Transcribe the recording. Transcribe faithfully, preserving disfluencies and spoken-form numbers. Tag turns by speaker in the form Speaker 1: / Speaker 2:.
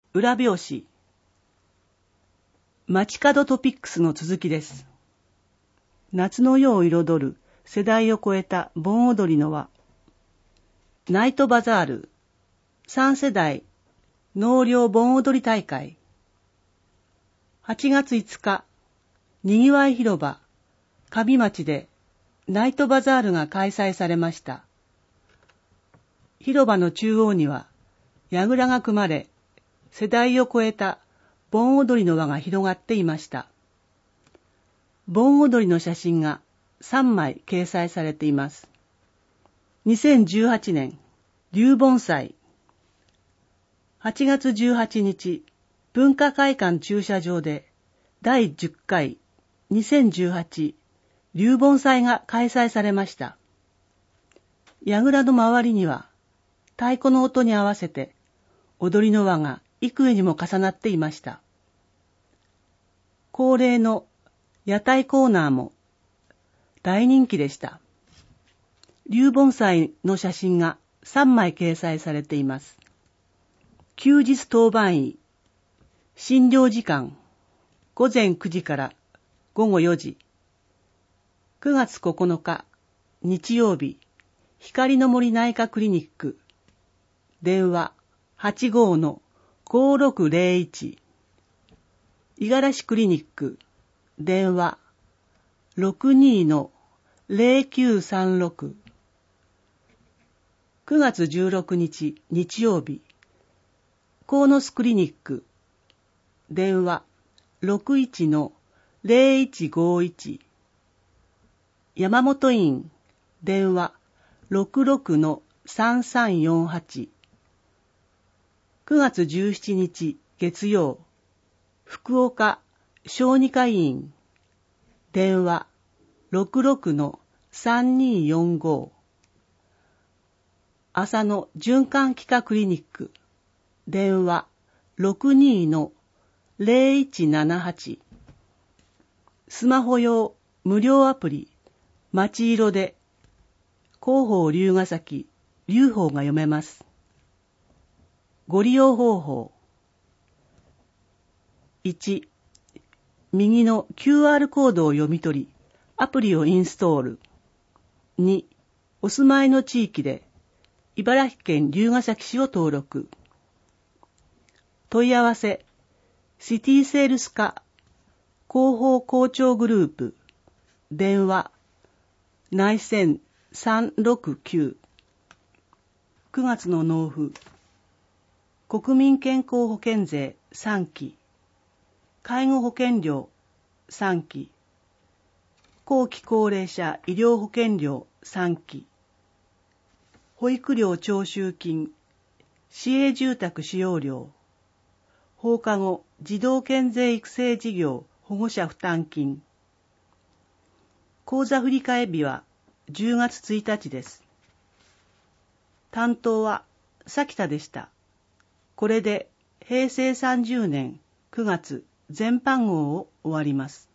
Speaker 1: 裏表紙。街角トピックスの続きです。夏の夜を彩る世代を超えた盆踊りの輪。ナイトバザールさん世代納涼盆踊り大会。はちがついつか、にぎわい広場上町でナイトバザールが開催されました。広場の中央には櫓が組まれ、世代を超えた盆踊りの輪が広がっていました。盆踊りの写真がさんまい掲載されています。にせんじゅうはちねん、龍盆祭。はちがつじゅうはちにち、文化会館駐車場でだいじゅっかいにせんじゅうはち龍盆祭が開催されました。櫓の周りには太鼓の音に合わせて踊りの輪が幾重にも重なっていました。恒例の屋台コーナーも大人気でした。龍盆祭の写真がさんまい掲載されています。休日当番医、診療時間、ごぜんくじからごごよじ。くがつここのか、日曜日、光の森内科クリニック、電話 はちごーのごろくぜろいち。五十嵐クリニック、電話 ろくにーのぜろきゅうさんろく。くがつじゅうろくにち日曜日、鴻巣クリニック、電話 ろくいちのぜろいちごいち。山本院、電話 ろくろくのさんさんよんはち。くがつじゅうしちにち月曜、福岡小児科医院、電話 ろくろくのさんにーよんご。浅野循環器科クリニック、電話 ろくにーのぜろいちななはち。スマホ用無料アプリ、まちいろで、広報龍ヶ崎、龍宝が読めます。ご利用方法。いち、右の キューアール コードを読み取り、アプリをインストール。に、お住まいの地域で、茨城県龍ヶ崎市を登録。問い合わせ、シティセールス課、広報校長グループ、電話、内線さんろくきゅう。くがつの納付。国民健康保険税さんき。介護保険料さんき。後期高齢者医療保険料さんき。保育料徴収金、市営住宅使用料、放課後児童健全育成事業保護者負担金。口座振替日はじゅうがつついたちです。担当は咲田でした。これでへいせいさんじゅうねんくがつ全般号を終わります。